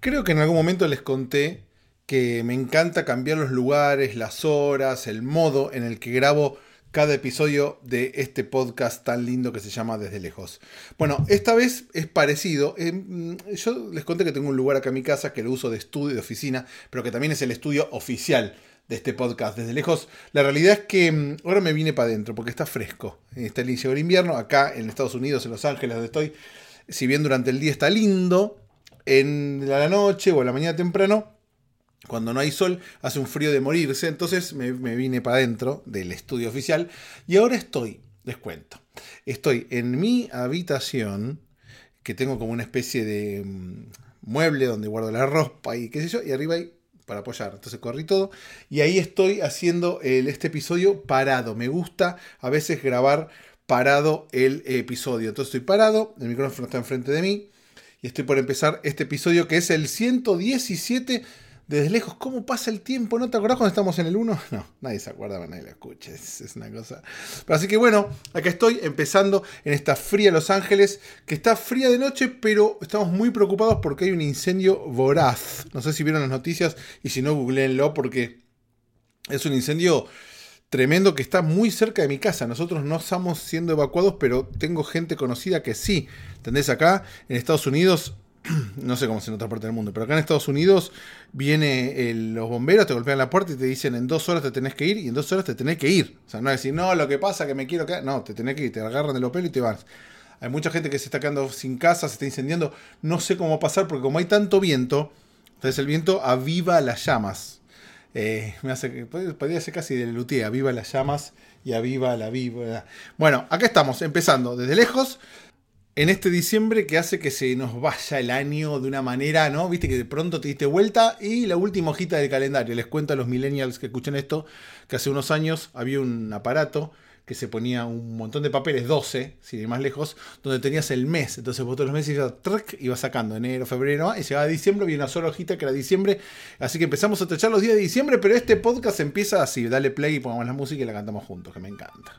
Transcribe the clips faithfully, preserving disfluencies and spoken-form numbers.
Creo que en algún momento les conté que me encanta cambiar los lugares, las horas, el modo en el que grabo cada episodio de este podcast tan lindo que se llama Desde Lejos. Bueno, esta vez es parecido. Eh, yo les conté que tengo un lugar acá en mi casa que lo uso de estudio, de oficina, pero que también es el estudio oficial de este podcast Desde Lejos. La realidad es que ahora me vine para adentro porque está fresco. Está el inicio del invierno, acá en Estados Unidos, en Los Ángeles, donde estoy. Si bien durante el día está lindo, en la noche o en la mañana temprano, cuando no hay sol, hace un frío de morirse. Entonces me, me vine para adentro del estudio oficial. Y ahora estoy, les cuento, estoy en mi habitación, que tengo como una especie de um, mueble donde guardo la ropa y qué sé yo, y arriba hay para apoyar. Entonces corrí todo y ahí estoy haciendo el, este episodio parado. Me gusta a veces grabar parado el episodio. Entonces estoy parado, el micrófono está enfrente de mí y estoy por empezar este episodio que es el ciento diecisiete de Desde Lejos. ¿Cómo pasa el tiempo? ¿No te acordás cuando estamos en el uno? No, nadie se acuerda, nadie lo escucha. Es, es una cosa. Pero así que bueno, acá estoy empezando en esta fría Los Ángeles, que está fría de noche, pero estamos muy preocupados porque hay un incendio voraz. No sé si vieron las noticias y si no, googleenlo porque es un incendio tremendo que está muy cerca de mi casa. Nosotros no estamos siendo evacuados, pero tengo gente conocida que sí. ¿Entendés? Acá en Estados Unidos, no sé cómo es en otra parte del mundo, pero acá en Estados Unidos viene el, los bomberos, te golpean la puerta y te dicen en dos horas te tenés que ir y en dos horas te tenés que ir. O sea, no es decir, no, lo que pasa que me quiero quedar. No, te tenés que ir, te agarran de los pelos y te vas. Hay mucha gente que se está quedando sin casa, se está incendiando. No sé cómo va a pasar porque como hay tanto viento, entonces el viento aviva las llamas. Eh, me hace, podría ser casi de Lelutier, aviva las llamas y aviva la vida. Bueno, acá estamos, empezando desde lejos, en este diciembre que hace que se nos vaya el año de una manera, ¿no? Viste que de pronto te diste vuelta y la última hojita del calendario. Les cuento a los millennials que escuchen esto, que hace unos años había un aparato que se ponía un montón de papeles, doce, sin ir más lejos, donde tenías el mes. Entonces vos todos los meses ibas, truc, ibas sacando enero, febrero, y llegaba a diciembre, había una sola hojita que era diciembre. Así que empezamos a tachar los días de diciembre, pero este podcast empieza así. Dale play y pongamos la música y la cantamos juntos, que me encanta.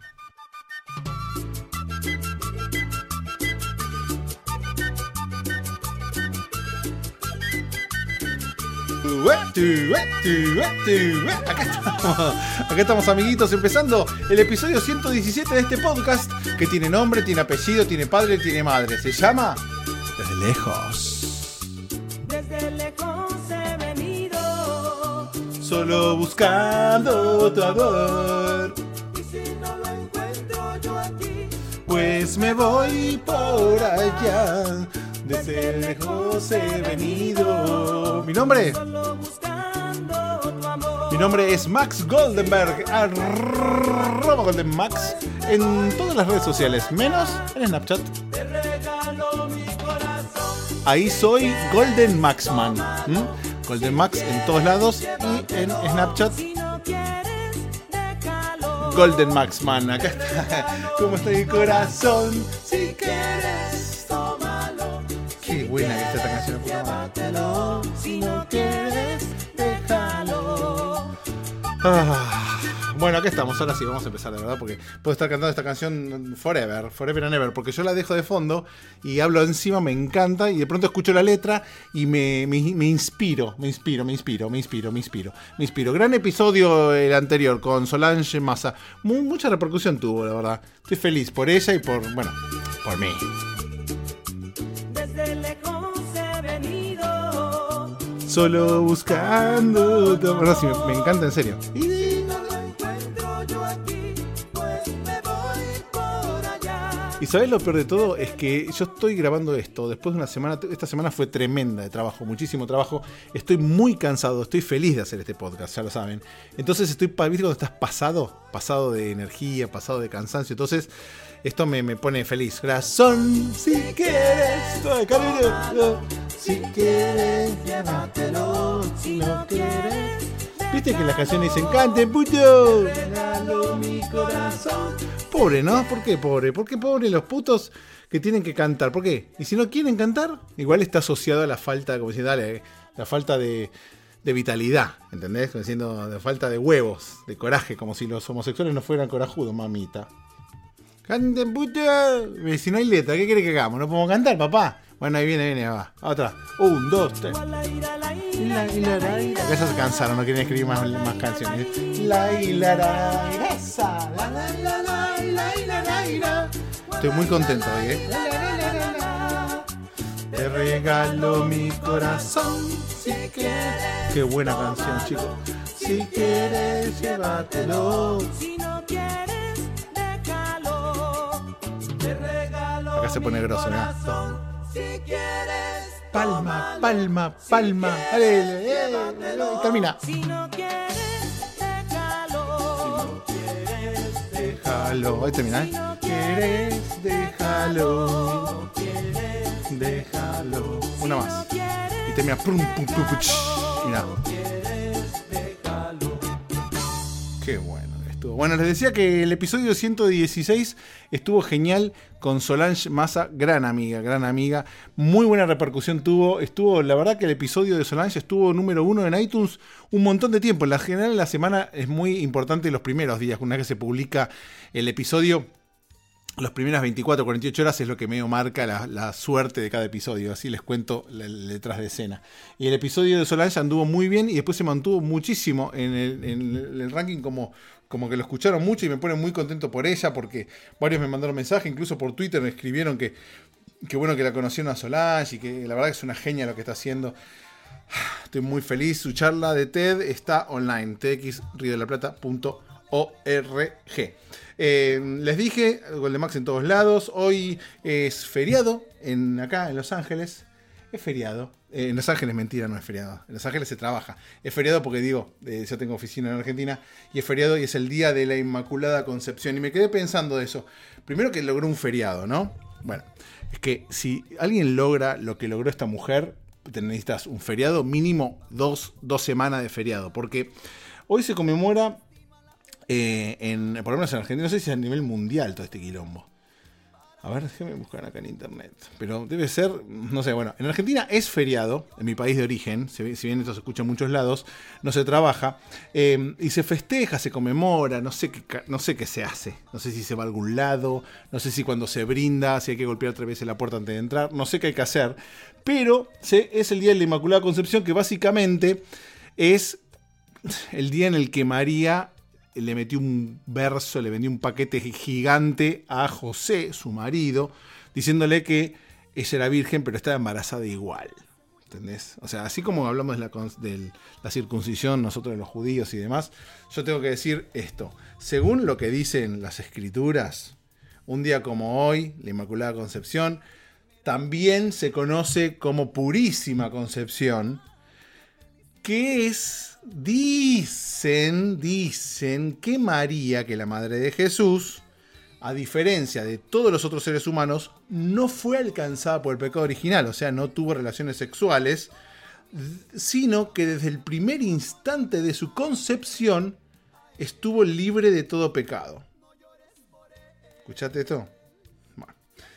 Acá estamos, acá estamos amiguitos, empezando el episodio ciento diecisiete de este podcast que tiene nombre, tiene apellido, tiene padre, tiene madre. Se llama Desde Lejos. Desde lejos he venido, solo buscando tu amor. y si no lo encuentro yo aquí, Pues me voy por allá. Desde lejos he venido. Mi nombre, solo buscando tu amor. mi nombre es Max Goldenberg, arroba GoldenMax, en todas las redes sociales, menos en Snapchat. Te regalo mi corazón. Ahí soy Golden Maxman. ¿Mm? Golden Max en todos lados y en Snapchat Si no quieres, déjalo. Golden Maxman. Acá está. ¿Cómo está mi corazón? Si quieres, Tómalo. qué buena que está esta canción. Puta madre. Llévatelo. Si no quieres, déjalo. Ah, bueno, aquí estamos, ahora sí, vamos a empezar de verdad, porque puedo estar cantando esta canción forever, forever and ever, porque yo la dejo de fondo y hablo encima, me encanta, y de pronto escucho la letra y me, me, me inspiro, me inspiro, me inspiro, me inspiro, me inspiro, me inspiro. Gran episodio el anterior con Solange Massa, Muy, mucha repercusión tuvo, la verdad. Estoy feliz por ella y por, bueno, por mí. Desde lejos he venido, Solo buscando... Bueno, sí, me, me encanta, en serio. y si no lo encuentro yo aquí, pues me voy por allá. Y sabés lo peor de todo es que yo estoy grabando esto después de una semana. Esta semana fue tremenda de trabajo, muchísimo trabajo. Estoy muy cansado, estoy feliz de hacer este podcast, ya lo saben. Entonces estoy, ¿viste cuando estás pasado? Pasado de energía, pasado de cansancio. Entonces esto me, me pone feliz. Corazón, si quieres, todo cariño. Si quieres, llévatelo. Si no quieres. ¿Viste que las canciones dicen canten, puto? Regalo mi corazón. Pobre, ¿no? ¿Por qué pobre? ¿Por qué pobre los putos que tienen que cantar? ¿Por qué? Y si no quieren cantar, igual está asociado a la falta, como diciendo, dale, la falta de, de vitalidad, ¿entendés? Como diciendo, la falta de huevos, de coraje, como si los homosexuales no fueran corajudos, mamita. Canten, puto. Si no hay letra, ¿qué quiere que hagamos? ¿No podemos cantar, papá? Bueno, ahí viene, viene, va. Otra. Un, dos, tres. La, la, la, la. Ya se cansaron, no quieren escribir más, más canciones. La, la, la, la, la, la, la, la, la. Estoy muy contento hoy, ¿eh? La, la, la, la, la. Te regalo mi corazón, si quieres. Qué buena canción, chicos. Si quieres, llévatelo. Si no quieres, déjalo. Te regalo. Acá se pone grosso, ¿no? Si quieres, palma, palma, palma. Dale, dale, termina. Si no quieres, déjalo. Si no quieres, déjalo. Ahí termina, ¿eh? Si no quieres, déjalo. Si no quieres, déjalo. Una más. Y termina. Pum, pum, pum, pum. Mira. Qué bueno estuvo. Bueno, les decía que el episodio ciento dieciséis estuvo genial con Solange Massa, gran amiga, gran amiga. Muy buena repercusión tuvo. Estuvo, la verdad que el episodio de Solange estuvo número uno en iTunes un montón de tiempo. En la general la semana es muy importante los primeros días, una vez que se publica el episodio. Las primeras veinticuatro, cuarenta y ocho horas es lo que medio marca la, la suerte de cada episodio. Así les cuento la, la detrás de escena. Y el episodio de Solange anduvo muy bien y después se mantuvo muchísimo en el, en el ranking como, como que lo escucharon mucho y me pone muy contento por ella porque varios me mandaron mensajes, incluso por Twitter me escribieron que, que bueno que la conocieron a Solange y que la verdad que es una genia lo que está haciendo. Estoy muy feliz. Su charla de TED está online, t x rio de la plata punto org. Eh, les dije, Goldemax en todos lados. Hoy es feriado en, acá en Los Ángeles. Es feriado. Eh, en Los Ángeles, mentira, no es feriado. En Los Ángeles se trabaja. Es feriado porque digo, eh, yo tengo oficina en Argentina. Y es feriado y es el día de la Inmaculada Concepción. Y me quedé pensando de eso. Primero que logró un feriado, ¿no? Bueno, es que si alguien logra lo que logró esta mujer, te necesitas un feriado, mínimo dos, dos semanas de feriado. Porque hoy se conmemora... Eh, en, por lo menos en Argentina, no sé si es a nivel mundial todo este quilombo. A ver, déjame buscar acá en internet. Pero debe ser, no sé, bueno, en Argentina es feriado, en mi país de origen, si bien esto se escucha en muchos lados, no se trabaja, eh, y se festeja, se conmemora, no sé, qué, no sé qué se hace. No sé si se va a algún lado, no sé si cuando se brinda, si hay que golpear tres veces la puerta antes de entrar, no sé qué hay que hacer. Pero sí, es el Día de la Inmaculada Concepción, que básicamente es el día en el que María... le metió un verso, le vendió un paquete gigante a José, su marido, diciéndole que ella era virgen, pero estaba embarazada igual. ¿Entendés? O sea, así como hablamos de la, de la circuncisión, nosotros los judíos y demás, yo tengo que decir esto. Según lo que dicen las escrituras, un día como hoy, la Inmaculada Concepción, también se conoce como Purísima Concepción, que es, dicen, dicen que María, que la madre de Jesús, a diferencia de todos los otros seres humanos, no fue alcanzada por el pecado original, o sea, no tuvo relaciones sexuales, sino que desde el primer instante de su concepción estuvo libre de todo pecado. ¿Escuchaste esto? Bueno.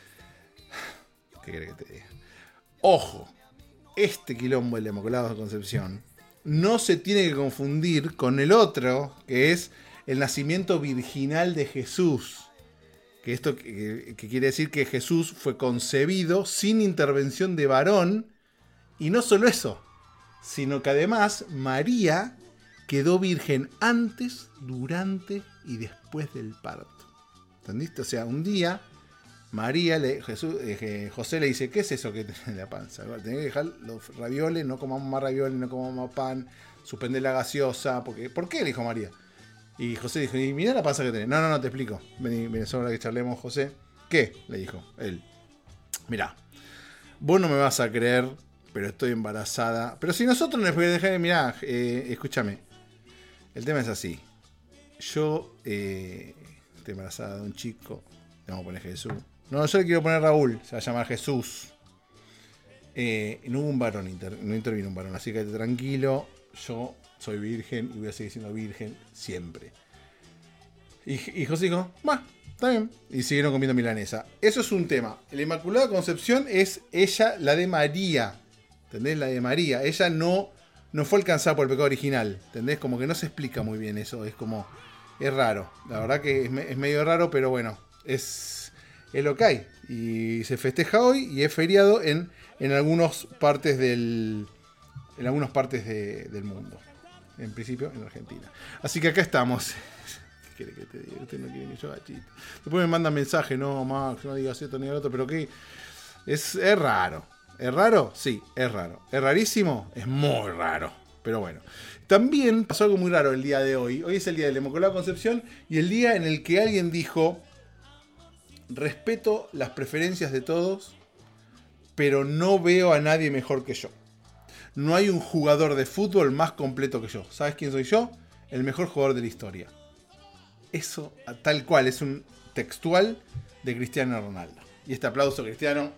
¿Qué querés que te diga? Ojo, este quilombo de la Inmaculada Concepción no se tiene que confundir con el otro, que es el nacimiento virginal de Jesús. Que esto que, que quiere decir que Jesús fue concebido sin intervención de varón. Y no solo eso, sino que además María quedó virgen antes, durante y después del parto. ¿Entendiste? O sea, un día María, le, Jesús, eh, José le dice, ¿qué es eso que tenés en la panza? Tenés que dejar los ravioles, no comamos más ravioles, no comamos más pan, suspender la gaseosa. Porque, ¿por qué? Le dijo María. Y José dijo, y mirá la panza que tenés. No, no, no, te explico. Vení, vení, solo que charlemos, José. ¿Qué? Le dijo él. Mirá, vos no me vas a creer, pero estoy embarazada. Pero si nosotros nos podemos dejar, mirá, eh, escúchame. El tema es así. Yo eh, estoy embarazada de un chico. Le vamos a poner Jesús. No, yo le quiero poner Raúl, se va a llamar Jesús. Eh, no hubo un varón, inter, no intervino un varón, así que tranquilo, yo soy virgen y voy a seguir siendo virgen siempre. Y, y José dijo, va, está bien. Y siguieron comiendo milanesa. Eso es un tema. La Inmaculada Concepción es ella, la de María. ¿Entendés? La de María. Ella no, no fue alcanzada por el pecado original. ¿Entendés? Como que no se explica muy bien eso. Es como, es raro. La verdad que es, es medio raro, pero bueno, es... es lo que hay. Y se festeja hoy y es feriado en en algunas partes del, en algunas partes de, del mundo. En principio en Argentina. Así que acá estamos. ¿Qué quiere que te diga? Usted no quiere que yo haga chiste. Después me mandan mensajes, no, Max, no digas esto ni lo otro, pero ¿qué? Es, es raro. ¿Es raro? Sí, es raro. ¿Es rarísimo? Es muy raro. Pero bueno. También pasó algo muy raro el día de hoy. Hoy es el día de la Inmaculada Concepción y el día en el que alguien dijo: respeto las preferencias de todos, pero no veo a nadie mejor que yo. No hay un jugador de fútbol más completo que yo. ¿Sabes quién soy yo? El mejor jugador de la historia. Eso, tal cual, es un textual de Cristiano Ronaldo. Y este aplauso, Cristiano.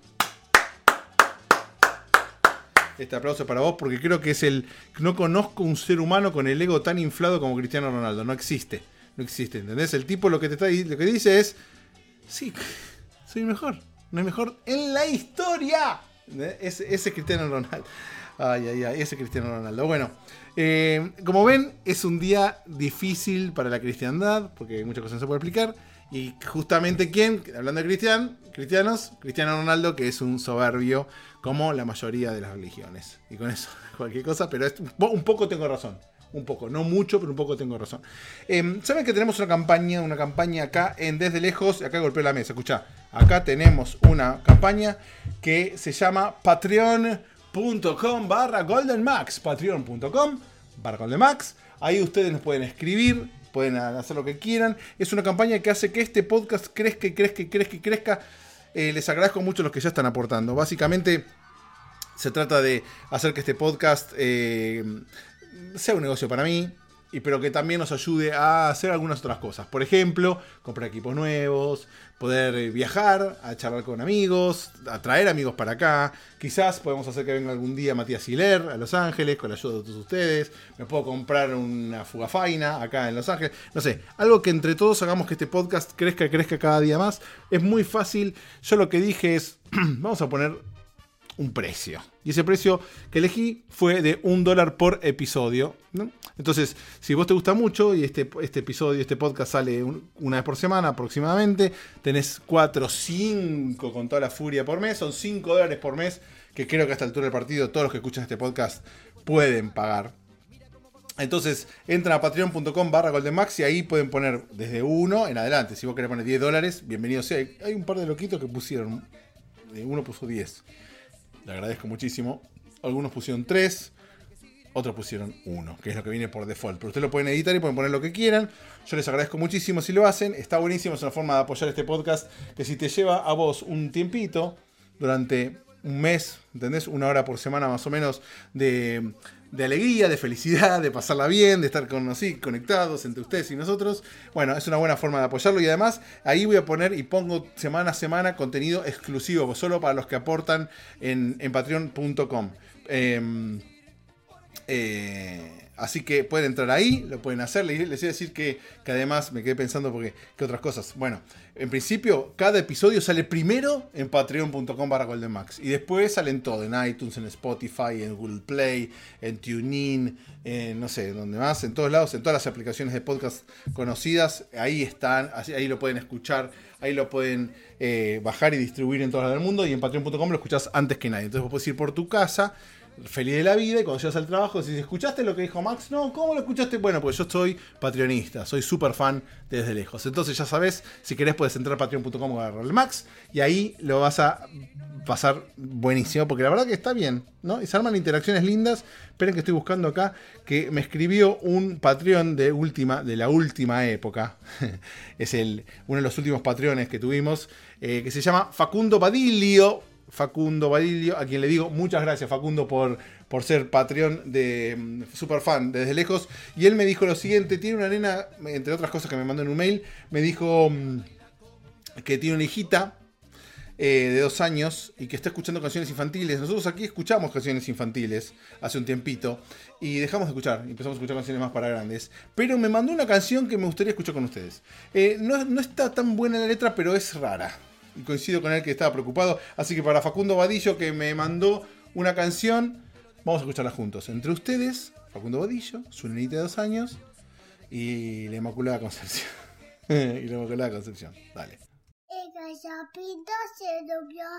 Este aplauso para vos, porque creo que es el... No conozco un ser humano con el ego tan inflado como Cristiano Ronaldo. No existe. No existe, ¿entendés? El tipo lo que te está lo que dice es... Sí, soy el mejor. No hay mejor en la historia. Ese, ese Cristiano Ronaldo. Ay, ay, ay, ese Cristiano Ronaldo. Bueno, eh, como ven, es un día difícil para la cristiandad, porque muchas cosas no se puede explicar. Y justamente, ¿quién? Hablando de cristian, cristianos, Cristiano Ronaldo, que es un soberbio, como la mayoría de las religiones. Y con eso, cualquier cosa, pero es, un poco tengo razón. Un poco, no mucho, pero un poco tengo razón. Eh, Saben que tenemos una campaña, una campaña acá en Desde Lejos. Acá golpeo la mesa, escuchá. Acá tenemos una campaña que se llama Patreon. .com barra Golden Max, patreon punto com barra Golden Max. Ahí ustedes nos pueden escribir, pueden hacer lo que quieran. Es una campaña que hace que este podcast crezca y crezca y crezca y crezca. Eh, les agradezco mucho a los que ya están aportando. Básicamente se trata de hacer que este podcast eh, sea un negocio para mí, y pero que también nos ayude a hacer algunas otras cosas. Por ejemplo, comprar equipos nuevos, poder viajar, a charlar con amigos, a traer amigos para acá. Quizás podemos hacer que venga algún día Matías Siler a Los Ángeles con la ayuda de todos ustedes. Me puedo comprar una fugafaina acá en Los Ángeles. No sé, algo que entre todos hagamos que este podcast crezca y crezca cada día más. Es muy fácil. Yo lo que dije es, vamos a poner un precio. Y ese precio que elegí fue de un dólar por episodio, ¿no? Entonces, si vos te gusta mucho y este, este episodio, este podcast sale un, una vez por semana aproximadamente, tenés cuatro o cinco con toda la furia por mes, son cinco dólares por mes, que creo que a esta altura del partido todos los que escuchan este podcast pueden pagar. Entonces, entran a patreon punto com barra Golden Max y ahí pueden poner desde uno en adelante. Si vos querés poner diez dólares, bienvenido sea. Hay un par de loquitos que pusieron, uno puso diez. Le agradezco muchísimo. Algunos pusieron tres, otros pusieron uno, que es lo que viene por default. Pero ustedes lo pueden editar y pueden poner lo que quieran. Yo les agradezco muchísimo si lo hacen. Está buenísimo, es una forma de apoyar este podcast que si te lleva a vos un tiempito durante un mes, ¿entendés? Una hora por semana más o menos de, de alegría, de felicidad, de pasarla bien, de estar con, así, conectados entre ustedes y nosotros. Bueno, es una buena forma de apoyarlo y además ahí voy a poner y pongo semana a semana contenido exclusivo, solo para los que aportan en, en patreon punto com. Eh, eh, así que pueden entrar ahí, lo pueden hacer. Les, les voy a decir que, que además me quedé pensando porque ¿qué otras cosas? Bueno, en principio cada episodio sale primero en patreon punto com barra Golden Max y después salen todo en iTunes, en Spotify, en Google Play, en TuneIn, en no sé, donde más, en todos lados, en todas las aplicaciones de podcast conocidas. Ahí están, así, ahí lo pueden escuchar, ahí lo pueden eh, bajar y distribuir en todo el mundo, y en patreon punto com lo escuchás antes que nadie. Entonces vos podés ir por tu casa feliz de la vida y cuando llegas al trabajo si escuchaste lo que dijo Max, no, ¿cómo lo escuchaste? Bueno, pues yo soy patreonista, soy súper fan Desde Lejos. Entonces ya sabes, si querés puedes entrar a patreon punto com barra Max y ahí lo vas a pasar buenísimo, porque la verdad que está bien, ¿no? Y se arman interacciones lindas. Esperen que estoy buscando acá, que me escribió un Patreon de última, de la última época. Es el, uno de los últimos Patreones que tuvimos, eh, que se llama Facundo Badilio. Facundo Badilio, a quien le digo muchas gracias, Facundo, por, por ser Patreon de um, super fan de Desde Lejos. Y él me dijo lo siguiente: tiene una nena, entre otras cosas que me mandó en un mail, me dijo um, que tiene una hijita eh, de dos años y que está escuchando canciones infantiles. Nosotros aquí escuchamos canciones infantiles hace un tiempito y dejamos de escuchar y empezamos a escuchar canciones más para grandes. Pero me mandó una canción que me gustaría escuchar con ustedes. Eh, no, no está tan buena la letra, pero es rara. Y coincido con él que estaba preocupado. Así que para Facundo Badillo, que me mandó una canción, vamos a escucharla juntos. Entre ustedes, Facundo Badillo, su nenita de dos años y la Inmaculada Concepción. Y la Inmaculada Concepción. Dale. El gallapito se durmió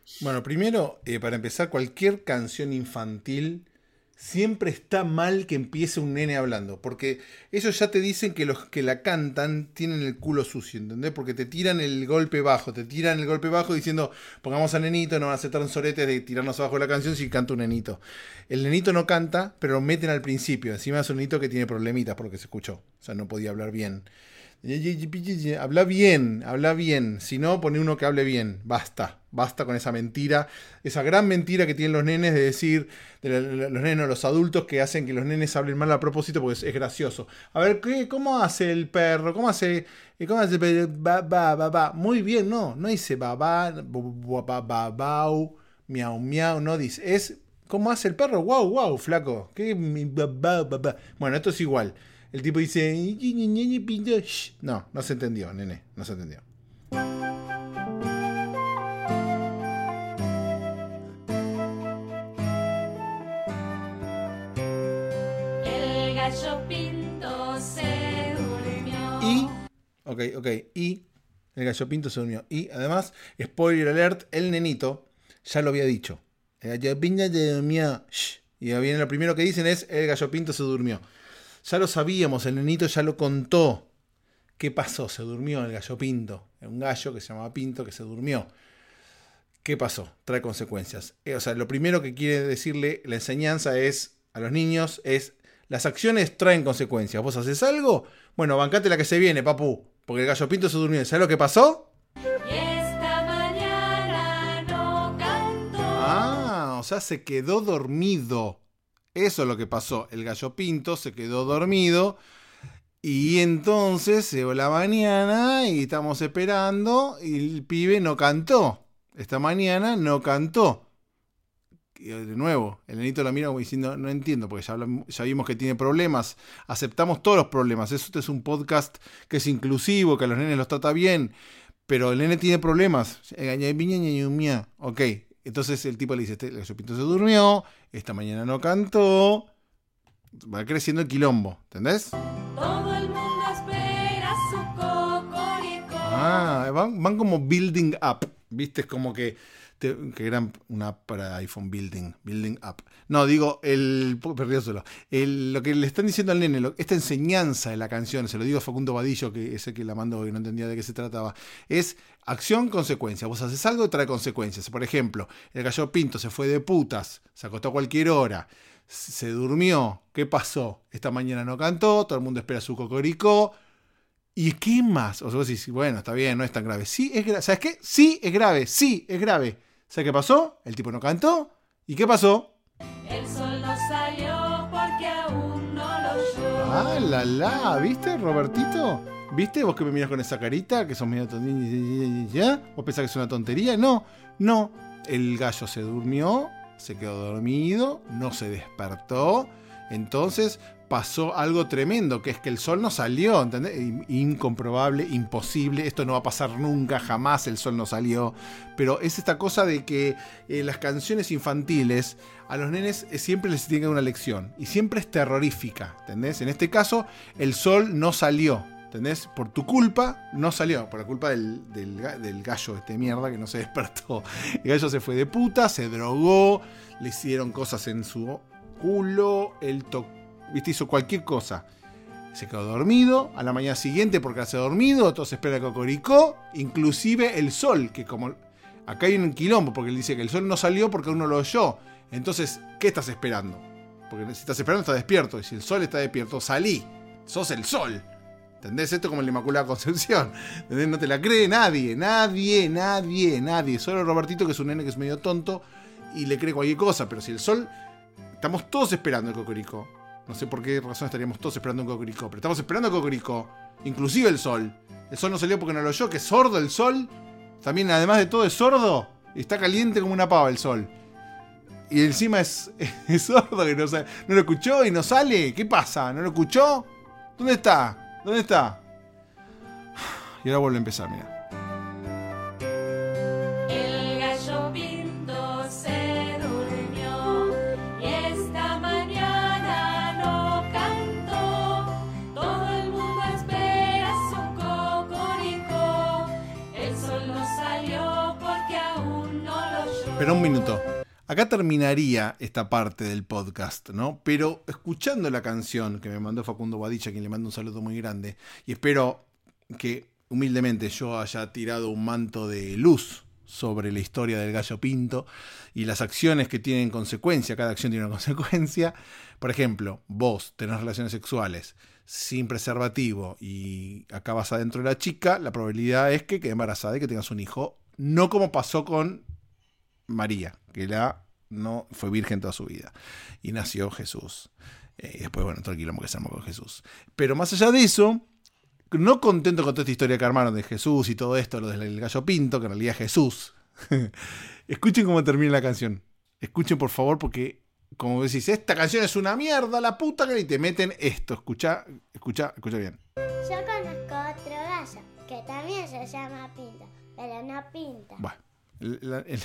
Bueno, primero, eh, para empezar, cualquier canción infantil siempre está mal que empiece un nene hablando, porque ellos ya te dicen que los que la cantan tienen el culo sucio, ¿entendés? Porque te tiran el golpe bajo, te tiran el golpe bajo diciendo, pongamos a nenito, no van a hacer tan soretes de tirarnos abajo de la canción si canta un nenito. El nenito no canta, pero lo meten al principio, encima es un nenito que tiene problemitas porque se escuchó, o sea, no podía hablar bien. Habla bien, habla bien. Si no, pone uno que hable bien. Basta, basta con esa mentira. Esa gran mentira que tienen los nenes de decir, de los nenes, los adultos que hacen que los nenes hablen mal a propósito porque es, es gracioso. A ver, ¿qué, ¿cómo hace el perro? ¿Cómo hace? ¿Cómo hace? Ba, ba, ba, ba. Muy bien, no, no dice babá, babau, miau, miau, no dice. Es, ¿cómo hace el perro? Wow, wow, flaco. ¿Qué? Ba, ba, ba. Bueno, esto es igual. El tipo dice, no, no se entendió, nene, no se entendió. El gallo pinto se durmió. Y, ok, ok, y el gallo pinto se durmió. Y además, spoiler alert, el nenito ya lo había dicho. El gallo pinto se durmió. Y viene lo primero que dicen es, el gallo pinto se durmió. Ya lo sabíamos, el nenito ya lo contó. ¿Qué pasó? Se durmió el gallo pinto. Un gallo que se llamaba Pinto que se durmió. ¿Qué pasó? Trae consecuencias. Eh, o sea, lo primero que quiere decirle la enseñanza es a los niños es las acciones traen consecuencias. ¿Vos haces algo? Bueno, bancate la que se viene, papu. Porque el gallo pinto se durmió. ¿Sabes lo que pasó? Y esta mañana no cantó. Ah, o sea, se quedó dormido. Eso es lo que pasó. El gallo pinto se quedó dormido y entonces llegó la mañana y estamos esperando y el pibe no cantó. Esta mañana no cantó. Y de nuevo, el nenito lo mira como diciendo, no entiendo, porque ya, hablamos, ya vimos que tiene problemas. Aceptamos todos los problemas. Este es un podcast que es inclusivo, que a los nenes los trata bien, pero el nene tiene problemas. Ok. Entonces el tipo le dice, el gallo pinto se durmió, esta mañana no cantó, va creciendo el quilombo, ¿entendés? Todo el mundo espera su cocorico. Ah, van, van como building up, ¿viste? Es como que, te, que eran una app para iPhone, building, building up. No, digo, el, perdió solo, el, lo que le están diciendo al nene, lo, esta enseñanza de la canción, se lo digo a Facundo Vadillo, que ese que la mandó y no entendía de qué se trataba, es acción, consecuencia. Vos haces algo y trae consecuencias. Por ejemplo, el gallo pinto se fue de putas, se acostó a cualquier hora, se durmió. ¿Qué pasó? Esta mañana no cantó, todo el mundo espera su cocoricó. ¿Y qué más? O sea, vos decís, bueno, está bien, no es tan grave. Sí, es grave. ¿Sabes qué? Sí, es grave. Sí, es grave. ¿Sabes qué pasó? El tipo no cantó. ¿Y qué pasó? El sol no salió porque aún no lo oyó. Ah, la la, ¿viste, Robertito? ¿Viste? Vos que me miras con esa carita, que sos medio tontería, ¿vos pensás que es una tontería? No, no. El gallo se durmió, se quedó dormido, no se despertó. Entonces pasó algo tremendo, que es que el sol no salió, ¿entendés? Incomprobable, imposible, esto no va a pasar nunca, jamás el sol no salió. Pero es esta cosa de que eh, las canciones infantiles a los nenes eh, siempre les tienen que dar una lección. Y siempre es terrorífica, ¿entendés? En este caso, el sol no salió, ¿entendés? Por tu culpa no salió, por la culpa del, del, del gallo de este mierda que no se despertó. El gallo se fue de puta, se drogó, le hicieron cosas en su culo, él tocó, ¿viste? Hizo cualquier cosa. Se quedó dormido, a la mañana siguiente porque hace dormido, entonces espera el cocoricó, inclusive el sol, que como acá hay un quilombo, porque él dice que el sol no salió porque uno lo oyó. Entonces, ¿qué estás esperando? Porque si estás esperando estás despierto, y si el sol está despierto, salí, sos el sol. ¿Entendés? Esto como la Inmaculada Concepción. ¿Entendés? No te la cree nadie, nadie, nadie, nadie. Solo Robertito, que es un nene que es medio tonto y le cree cualquier cosa, pero si el sol, estamos todos esperando el cocoricó. No sé por qué razón estaríamos todos esperando un cocoricó, pero estamos esperando el cocoricó, inclusive el sol. El sol no salió porque no lo oyó, que es sordo el sol. También, además de todo, es sordo. Y está caliente como una pava el sol. Y encima es, es sordo, que no, no lo escuchó y no sale. ¿Qué pasa? ¿No lo escuchó? ¿Dónde está? ¿Dónde está? Y ahora vuelve a empezar, mira. El gallo pinto se durmió y esta mañana no cantó. Todo el mundo espera su cocoricó. El sol no salió porque aún no lo oyó. Pero un minuto. Acá terminaría esta parte del podcast, ¿no? Pero escuchando la canción que me mandó Facundo Guadilla, a quien le mando un saludo muy grande, y espero que humildemente yo haya tirado un manto de luz sobre la historia del gallo pinto y las acciones que tienen consecuencia, cada acción tiene una consecuencia. Por ejemplo, vos tenés relaciones sexuales sin preservativo y acabas adentro de la chica, la probabilidad es que quede embarazada y que tengas un hijo, no como pasó con María, que la no fue virgen toda su vida y nació Jesús. Eh, y después, bueno, todo el quilombo que se armó con Jesús. Pero más allá de eso, no contento con toda esta historia que armaron de Jesús y todo esto, lo del gallo pinto, que en realidad es Jesús. Escuchen cómo termina la canción. Escuchen, por favor, porque, como decís, esta canción es una mierda, la puta que... Y te meten esto. Escucha, escucha, escucha bien. Yo conozco otro gallo que también se llama Pinto, pero no pinta. Bueno, el, el, el,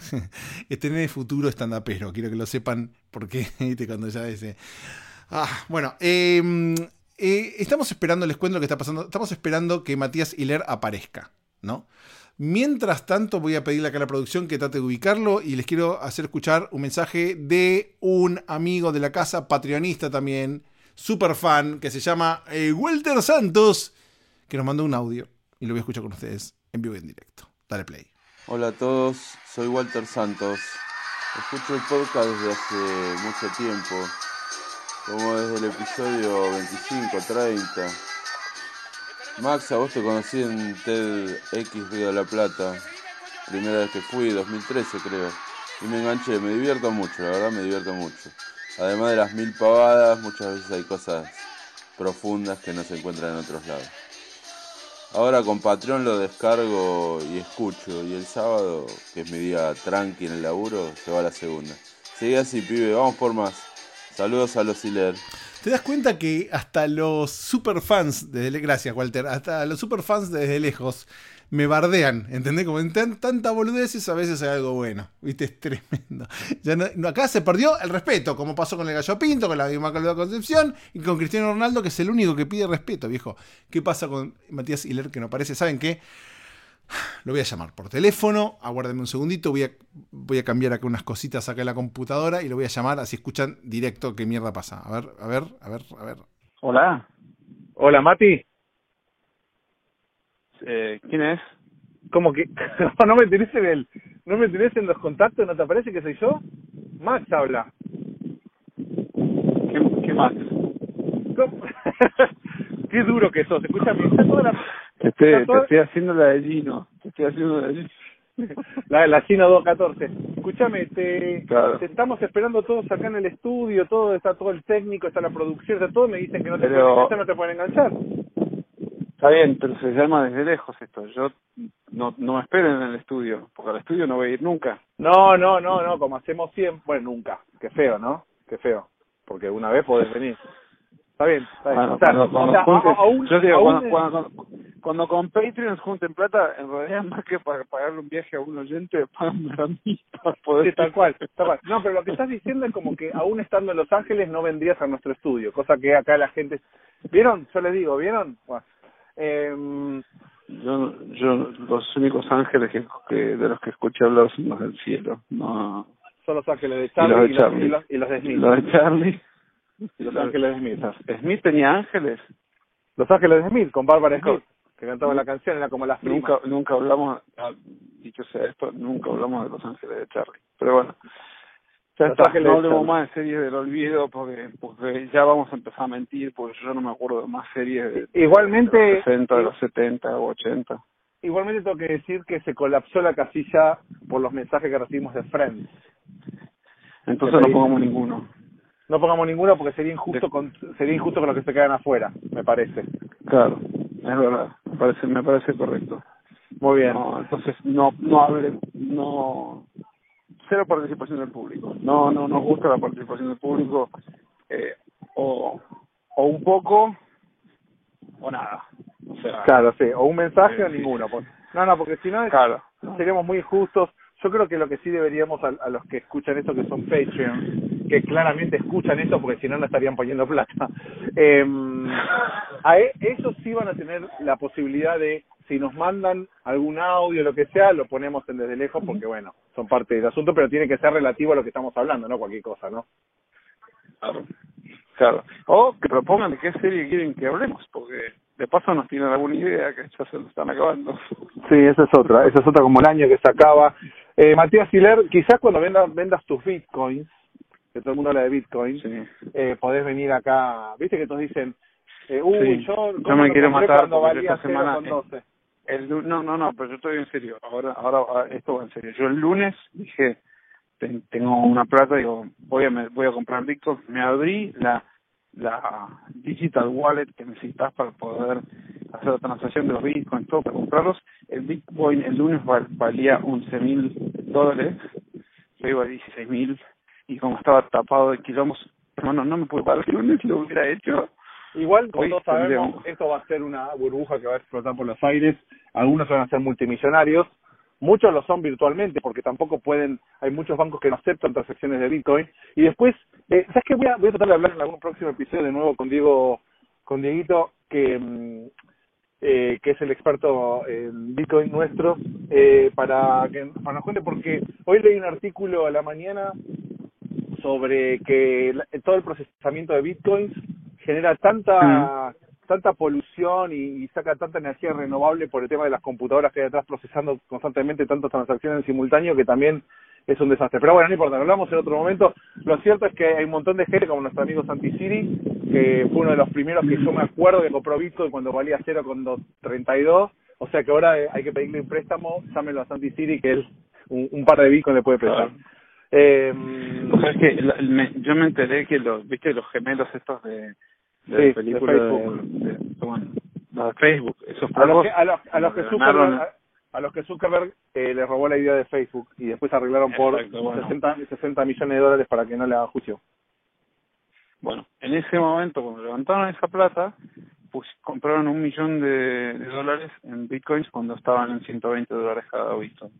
este nene futuro estandapero, quiero que lo sepan, porque ¿viste? Cuando ya dice... Ah, bueno, eh... Eh, estamos esperando, les cuento lo que está pasando, estamos esperando que Matías Hiler aparezca, ¿no? Mientras tanto voy a pedirle acá a la producción que trate de ubicarlo y les quiero hacer escuchar un mensaje de un amigo de la casa, patreonista también, super fan, que se llama eh, Walter Santos, que nos mandó un audio y lo voy a escuchar con ustedes en vivo y en directo. Dale play. Hola a todos, soy Walter Santos. Escucho el podcast desde hace mucho tiempo, como desde el episodio veinticinco, treinta. Max, a vos te conocí en TEDx Río de la Plata, primera vez que fui, dos mil trece creo, y me enganché, me divierto mucho, la verdad me divierto mucho. Además de las mil pavadas, muchas veces hay cosas profundas que no se encuentran en otros lados. Ahora con Patreon lo descargo y escucho, y el sábado, que es mi día tranqui en el laburo, se va a la segunda. Sigue así, pibe, vamos por más. Saludos a los Hiler. ¿Te das cuenta que hasta los superfans, desde gracias Walter, hasta los superfans desde lejos me bardean? ¿Entendés? Como en tan, tanta boludeces a veces hay algo bueno. ¿Viste? Es tremendo. Ya no, no, acá se perdió el respeto, como pasó con el gallo pinto, con la Inmaculada Concepción y con Cristiano Ronaldo, que es el único que pide respeto, viejo. ¿Qué pasa con Matías Hiler que no aparece? ¿Saben qué? Lo voy a llamar por teléfono, aguárdenme un segundito, voy a, voy a cambiar acá unas cositas acá en la computadora y lo voy a llamar, así escuchan directo qué mierda pasa. A ver, a ver, a ver, a ver. Hola. Hola, Mati. Eh, ¿Quién es? ¿Cómo que? no me tenés en el, no me tenés en los contactos, ¿no te parece que soy yo? Max habla. ¿Qué, qué Max? Qué duro que sos, escúchame, está toda la... Te estoy, toda... te estoy haciendo la de Gino, te estoy haciendo la de Gino. La de la Gino dos catorce. Escúchame, te, claro. te estamos esperando todos acá en el estudio, todo está todo el técnico, está la producción, está todo, me dicen que no te pero... pueden enganchar, no te pueden enganchar. Está bien, pero se llama desde lejos esto. Yo no no me esperen en el estudio, porque al estudio no voy a ir nunca. No, no, no, no, como hacemos siempre, bueno, nunca. Qué feo, ¿no? Qué feo, porque una vez podés venir. Está bien, está bien. Bueno, o sea, cuando, cuando, o sea, junten, aún, yo digo, aún, cuando, cuando, cuando, cuando con Patreons junten plata, en realidad más que para pagarle un viaje a un oyente, pagan a mí para poder... Sí, tal cual, tal cual. No, pero lo que estás diciendo es como que aún estando en Los Ángeles no vendrías a nuestro estudio, cosa que acá la gente... ¿Vieron? Yo les digo, ¿vieron? Bueno, eh... yo, yo los únicos ángeles que, que de los que escuché hablar son los del cielo, no... Son los ángeles de Charlie y los de, Charlie. Y los, y los de Smith. Los de Charlie... Los Ángeles de Smith. ¿Smith tenía ángeles? Los Ángeles de Smith, con Bárbara Smith, que cantaba la canción, era como las primas. Nunca, nunca hablamos, dicho sea esto, nunca hablamos de Los Ángeles de Charlie. Pero bueno, ya está, no hablemos más de series del olvido, porque porque ya vamos a empezar a mentir, porque yo no me acuerdo de más series de, igualmente, de los sesenta, de los setenta o ochenta. Igualmente tengo que decir que se colapsó la casilla por los mensajes que recibimos de Friends. Entonces no pongamos ninguno. No pongamos ninguno porque sería injusto con sería injusto con los que se quedan afuera, me parece. Claro, es verdad, me parece me parece correcto. Muy bien. No, entonces no no hable, no cero participación del público. No no nos gusta la participación del público, eh, o o un poco o nada. O sea, claro, sí, o un mensaje eh, o ninguno. Pues. No, no, porque si no es, claro, seríamos muy injustos. Yo creo que lo que sí deberíamos a, a los que escuchan esto, que son Patreon, que claramente escuchan esto porque si no no estarían poniendo plata, eh, a e, ellos sí van a tener la posibilidad de si nos mandan algún audio, lo que sea, lo ponemos en Desde Lejos porque, bueno, son parte del asunto, pero tiene que ser relativo a lo que estamos hablando, no cualquier cosa, ¿no? Claro, claro. O que propongan de qué serie quieren que hablemos, porque de paso nos tienen alguna idea que ya se lo están acabando. Sí, esa es otra, esa es otra como el año que se acaba. Eh, Matías Hiler, quizás cuando vendas, vendas tus bitcoins, que todo el mundo habla de bitcoins, sí. eh, podés venir acá, viste que todos dicen, eh, uy, sí. yo, yo me quiero matar cuando valía esta semana, cero coma doce. El, no, no, no, pero yo estoy en serio, ahora, ahora esto va en serio. Yo el lunes dije, ten, tengo una plata, digo, voy a, me, voy a comprar bitcoin, me abrí la la digital wallet que necesitas para poder hacer la transacción de los bitcoins, todo para comprarlos. El bitcoin el lunes val, valía once mil dólares, yo iba a dieciséis mil, y como estaba tapado de quilombos, hermano, no me pude pagar el lunes, lo hubiera hecho. Igual, como todos sabemos, esto va a ser una burbuja que va a explotar por los aires, algunos van a ser multimillonarios, muchos lo son virtualmente porque tampoco pueden, hay muchos bancos que no aceptan transacciones de Bitcoin. Y después, eh, ¿sabes qué? Voy a, voy a tratar de hablar en algún próximo episodio de nuevo con Diego, con Dieguito, que, eh, que es el experto en Bitcoin nuestro, eh, para que para nos cuente, porque hoy leí un artículo a la mañana sobre que la, todo el procesamiento de Bitcoins genera tanta... Uh-huh. tanta polución y, y saca tanta energía renovable por el tema de las computadoras que hay detrás procesando constantemente tantas transacciones en simultáneo que también es un desastre. Pero bueno, no importa, lo hablamos en otro momento. Lo cierto es que hay un montón de gente, como nuestro amigo Santi Siri, que fue uno de los primeros que yo me acuerdo que compró Bitcoin cuando valía cero coma treinta y dos, o sea que ahora hay que pedirle un préstamo, llámenlo a Santi Siri que él un, un par de Bitcoin le puede prestar. Claro. Eh, o sea, es que la, me, yo me enteré que los, viste, los gemelos estos de de sí, película de, de, de, bueno, de Facebook, esos a los que, a los, a los que Zuckerberg, a, a los que Zuckerberg eh, les robó la idea de Facebook y después arreglaron por Exacto, bueno. sesenta millones de dólares para que no le hagan juicio. Bueno, en ese momento cuando levantaron esa plata, pues compraron un millón de, de dólares en bitcoins cuando estaban en ciento veinte dólares cada bitcoin.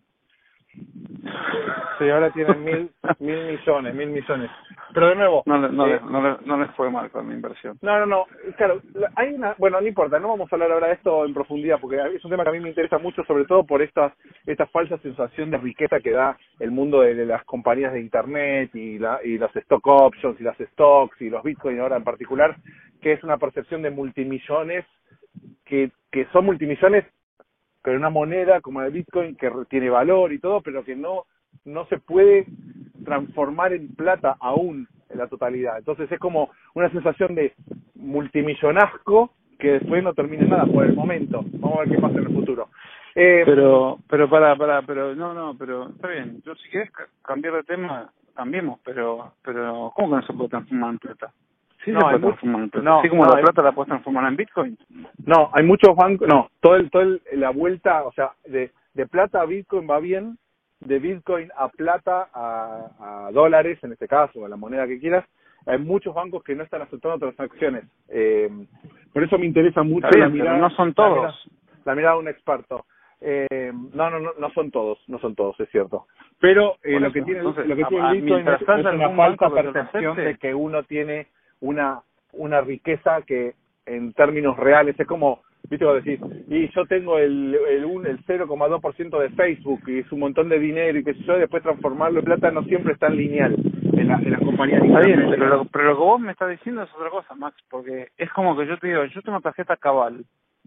Sí, ahora tienen mil, mil millones, mil millones. Pero de nuevo... No, no, eh, no, no, no les fue mal con la inversión. No, no, no. Claro, hay una... Bueno, no importa, no vamos a hablar ahora de esto en profundidad, porque es un tema que a mí me interesa mucho, sobre todo por esta, esta falsa sensación de riqueza que da el mundo de, de las compañías de Internet y, la, y las stock options y las stocks y los bitcoins ahora en particular, que es una percepción de multimillones, que, que son multimillones pero una moneda como el Bitcoin que tiene valor y todo, pero que no no se puede transformar en plata aún en la totalidad. Entonces es como una sensación de multimillonazgo que después no termina nada por el momento. Vamos a ver qué pasa en el futuro. Eh, pero pero para para pero no no pero está bien. Yo si querés cambiar de tema cambiemos, pero pero ¿cómo que no se puede transformar en plata? Sí, no, se puede transformar en plata. No, así como no, la plata hay... la puedes transformar en Bitcoin. No, hay muchos bancos, no, todo el, todo el, la vuelta, o sea, de, de plata a Bitcoin va bien, de Bitcoin a plata a, a dólares, en este caso, a la moneda que quieras, hay muchos bancos que no están aceptando transacciones. Eh, por eso me interesa mucho bien, la mirada. Pero no son todos. La mirada, la mirada de un experto. Eh, no, no, no, no son todos, no son todos, es cierto. Pero eh, lo, eso, que tiene, entonces, lo que tiene Bitcoin es, es una falsa percepción de que uno tiene una una riqueza que en términos reales es como, viste, vos decís, y yo tengo el el, el cero coma dos por ciento de Facebook y es un montón de dinero y qué sé yo, y después transformarlo en plata no siempre es tan lineal en, la, en las compañías. Está bien, pero lo, pero lo que vos me estás diciendo es otra cosa, Max, porque es como que yo te digo, yo tengo tarjeta Cabal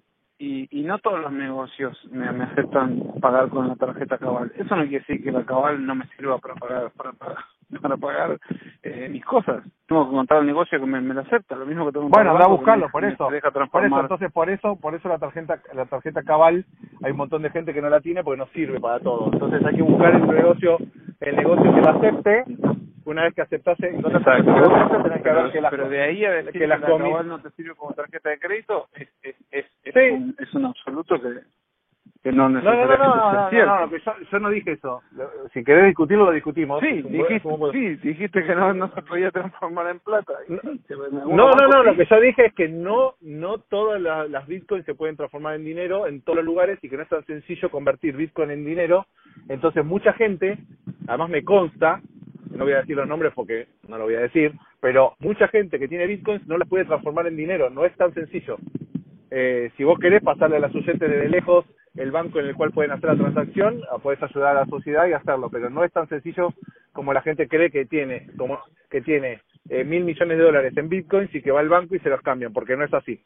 y y no todos los negocios me, me aceptan pagar con la tarjeta Cabal. Eso no quiere decir que la Cabal no me sirva para pagar para pagar para pagar eh, mis cosas. Tengo que contar el negocio que me, me lo acepta, lo mismo que tengo que bueno, anda a buscarlo, por eso. Por eso, entonces por eso, por eso la tarjeta la tarjeta Cabal hay un montón de gente que no la tiene porque no sirve para todo. Entonces hay que buscar el negocio, el negocio que la acepte. Una vez que aceptase, entonces tenés que ver que la pero de ahí a decir que, que la, la Cabal no te sirve como tarjeta de crédito es es es, es, sí. un, es un absoluto que que no no, no, no, no, no, no, no, no, que yo, yo no dije eso. Si querés discutirlo, lo discutimos. Sí, dijiste, sí, dijiste que no, no se podía transformar en plata. No, no, no, no, lo que yo dije es que no no todas las, las bitcoins se pueden transformar en dinero en todos los lugares y que no es tan sencillo convertir bitcoin en dinero. Entonces mucha gente, además me consta, no voy a decir los nombres porque no lo voy a decir, pero mucha gente que tiene bitcoins no las puede transformar en dinero, no es tan sencillo. Eh, si vos querés pasarle a las oyentes desde lejos el banco en el cual pueden hacer la transacción, podés ayudar a la sociedad y hacerlo, pero no es tan sencillo como la gente cree que tiene, como que tiene eh, mil millones de dólares en bitcoins y que va al banco y se los cambian, porque no es así.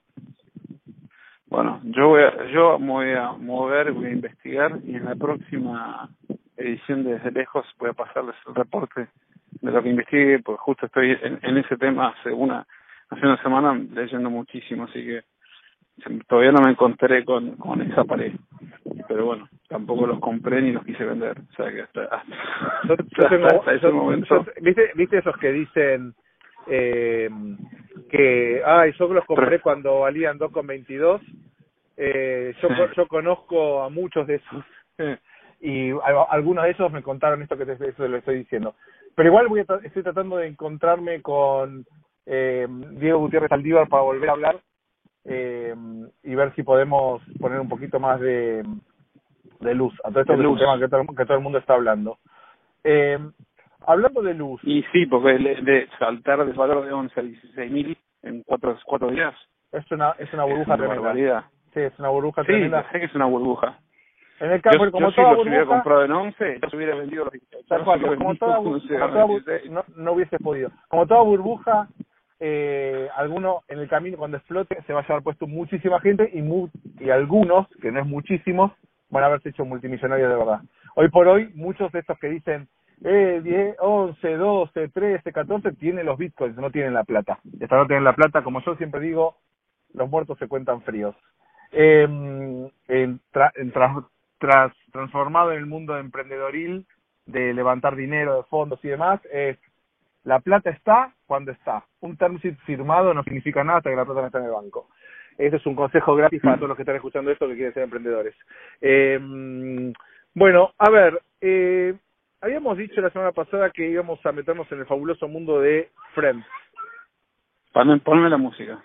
Bueno, yo voy a, yo me voy a mover, voy a investigar y en la próxima edición de Desde Lejos voy a pasarles el reporte de lo que investigué, porque justo estoy en, en ese tema hace una hace una semana leyendo muchísimo, así que todavía no me encontré con, con esa pared, pero bueno, tampoco los compré ni los quise vender, o sea que hasta, hasta, yo, yo tengo, hasta ese yo, momento. Yo, ¿viste, ¿Viste esos que dicen eh, que, ay, yo los compré pero, cuando valían dos con veintidós? Eh, yo, yo conozco a muchos de esos y a, algunos de esos me contaron esto que te, eso te lo estoy diciendo, pero igual voy a, estoy tratando de encontrarme con eh, Diego Gutiérrez Aldívar para volver a hablar eh, y ver si podemos poner un poquito más de, de luz a todo esto, que es un tema que todo, que todo el mundo está hablando. Eh, hablando de luz, y sí, porque de, de saltar del valor de once a dieciséis mil en cuatro, cuatro días es una, es una burbuja es una tremenda. Barbaridad. Sí, es una burbuja sí, tremenda. Sí, sé que es una burbuja. En el caso, yo, como yo toda si los burbuja, hubiera comprado en once, yo hubiera vendido los tal cual, como, como toda burbuja, no, no hubiese podido. Como toda burbuja, eh, alguno en el camino cuando explote se va a llevar puesto muchísima gente y mu y algunos, que no es muchísimos, van a haberse hecho multimillonarios de verdad. Hoy por hoy, muchos de estos que dicen eh, diez, once, doce, trece, catorce, tienen los bitcoins, no tienen la plata. Esta no tienen la plata, como yo siempre digo, los muertos se cuentan fríos. Eh, en tra, en tra, tras transformado en el mundo emprendedoril de levantar dinero de fondos y demás, es la plata está cuando está. Un term sheet firmado no significa nada hasta que la plata no está en el banco. Ese es un consejo gratis para todos los que están escuchando esto que quieren ser emprendedores. Eh, bueno, a ver, eh, habíamos dicho la semana pasada que íbamos a meternos en el fabuloso mundo de Friends. Ponme, ponme la música.